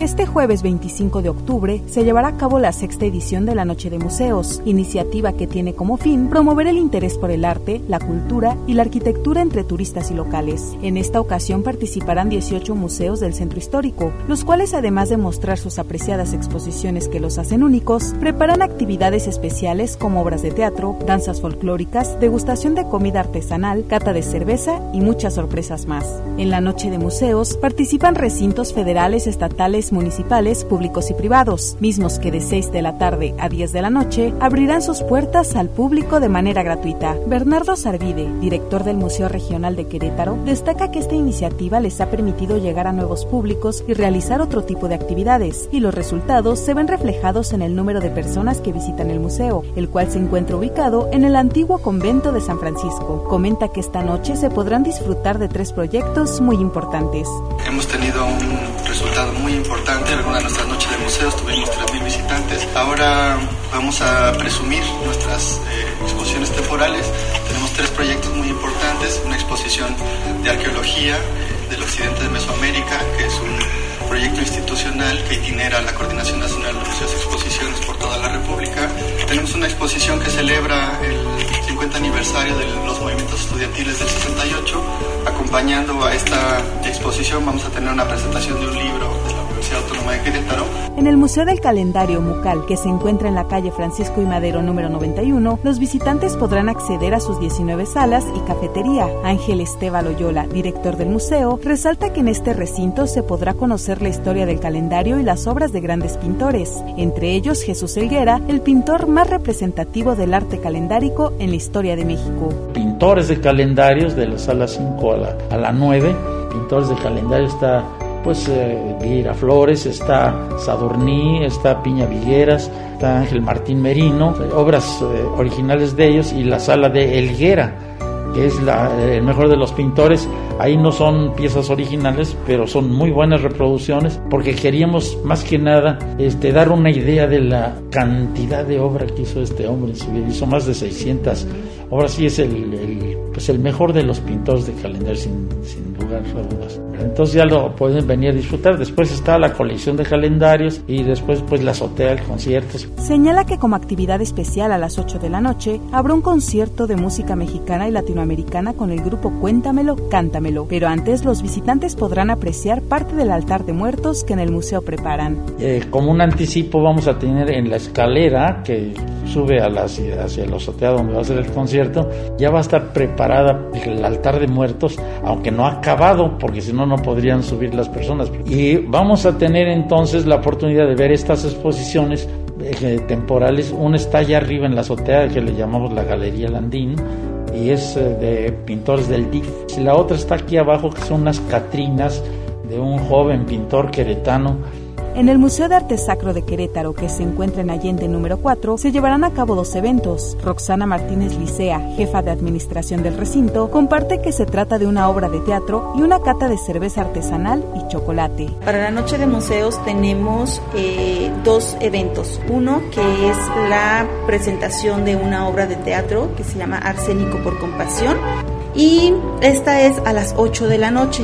Este jueves 25 de octubre se llevará a cabo la 6ª edición de la Noche de Museos, iniciativa que tiene como fin promover el interés por el arte, la cultura y la arquitectura entre turistas y locales. En esta ocasión participarán 18 museos del centro histórico, los cuales, además de mostrar sus apreciadas exposiciones que los hacen únicos, preparan actividades especiales como obras de teatro, danzas folclóricas, degustación de comida artesanal, cata de cerveza y muchas sorpresas más. En la Noche de Museos participan recintos federales, estatales, municipales, públicos y privados, mismos que de 6 de la tarde a 10 de la noche abrirán sus puertas al público de manera gratuita. Bernardo Sarvide, director del Museo Regional de Querétaro, destaca que esta iniciativa les ha permitido llegar a nuevos públicos y realizar otro tipo de actividades, y los resultados se ven reflejados en el número de personas que visitan el museo, el cual se encuentra ubicado en el antiguo convento de San Francisco. Comenta que esta noche se podrán disfrutar de 3 proyectos muy importantes. Hemos tenido un resultado muy importante. En alguna de nuestras noches de museos tuvimos 3,000 visitantes. Ahora vamos a presumir nuestras exposiciones temporales. Tenemos 3 proyectos muy importantes. Una exposición de arqueología del occidente de Mesoamérica, que es un proyecto institucional que itinera la Coordinación Nacional de Museos y Exposiciones por toda la República. Tenemos una exposición que celebra el 50 aniversario de los movimientos estudiantiles del 68. Acompañando a esta exposición vamos a tener una presentación de un libro de la Universidad Autónoma de Querétaro. En el Museo del Calendario Mucal, que se encuentra en la calle Francisco I. Madero número 91, los visitantes podrán acceder a sus 19 salas y cafetería. Ángel Esteban Loyola, director del museo, resalta que en este recinto se podrá conocer la historia del calendario y las obras de grandes pintores, entre ellos Jesús Helguera, el pintor más representativo del arte calendárico en la historia de México. Pintores de calendarios de la sala 5 a la 9, pintores de calendario está Vieira Flores, está Sadurní, está Piña Vigueras, está Ángel Martín Merino, obras originales de ellos, y la sala de Helguera, que es el mejor de los pintores. Ahí no son piezas originales, pero son muy buenas reproducciones, porque queríamos más que nada dar una idea de la cantidad de obra que hizo este hombre en su vida. Hizo más de 600 obras y es el mejor de los pintores de calendario, sin lugar a dudas. Entonces ya lo pueden venir a disfrutar. Después está la colección de calendarios y después la azotea, el conciertos. Señala que como actividad especial a las 8 de la noche habrá un concierto de música mexicana y latinoamericana con el grupo Cuéntamelo, Cántamelo, pero antes los visitantes podrán apreciar parte del altar de muertos que en el museo preparan. Como un anticipo vamos a tener en la escalera que sube hacia la azotea donde va a ser el concierto, ya va a estar preparada el altar de muertos, aunque no ha acabado, porque si no podrían subir las personas. Y vamos a tener entonces la oportunidad de ver estas exposiciones temporales. Una está allá arriba en la azotea, que le llamamos la Galería Landín, y es de pintores del DIF. Y la otra está aquí abajo, que son unas Catrinas de un joven pintor queretano. En el Museo de Arte Sacro de Querétaro, que se encuentra en Allende número 4, se llevarán a cabo 2 eventos. Roxana Martínez Licea, jefa de administración del recinto, comparte que se trata de una obra de teatro y una cata de cerveza artesanal y chocolate. Para la Noche de Museos tenemos 2 eventos. Uno que es la presentación de una obra de teatro que se llama Arsénico por Compasión. Y esta es a las 8 de la noche.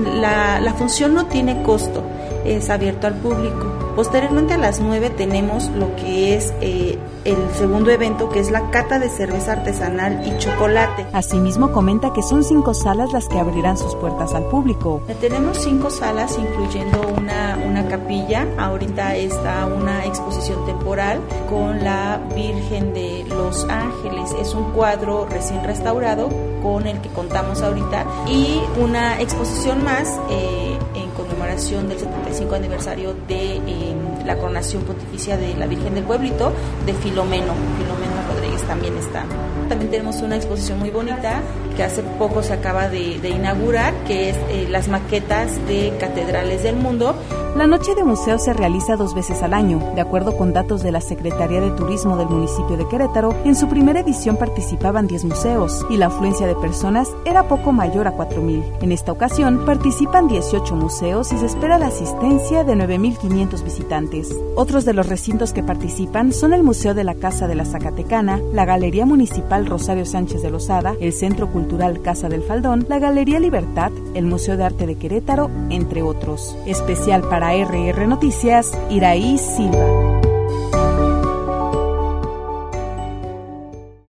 La función no tiene costo, es abierto al público. Posteriormente a las 9 tenemos lo que es el segundo evento, que es la cata de cerveza artesanal y chocolate. Asimismo comenta que son 5 salas las que abrirán sus puertas al público. Tenemos 5 salas, incluyendo una capilla. Ahorita está una exposición temporal con la Virgen de los Ángeles. Es un cuadro recién restaurado con el que contamos ahorita, y una exposición más en conmemoración del 75 aniversario de la coronación pontificia de la Virgen del Pueblito, de Filomeno Rodríguez también está. También tenemos una exposición muy bonita que hace poco se acaba de inaugurar, que es las maquetas de catedrales del mundo. La Noche de Museos se realiza 2 veces al año. De acuerdo con datos de la Secretaría de Turismo del municipio de Querétaro, en su primera edición participaban 10 museos y la afluencia de personas era poco mayor a 4,000. En esta ocasión participan 18 museos y se espera la asistencia de 9,500 visitantes. Otros de los recintos que participan son el Museo de la Casa de la Zacatecana, la Galería Municipal Rosario Sánchez de Lozada, el Centro Cultural Casa del Faldón, la Galería Libertad, el Museo de Arte de Querétaro, entre otros. Especial para RR Noticias, Iraí Silva.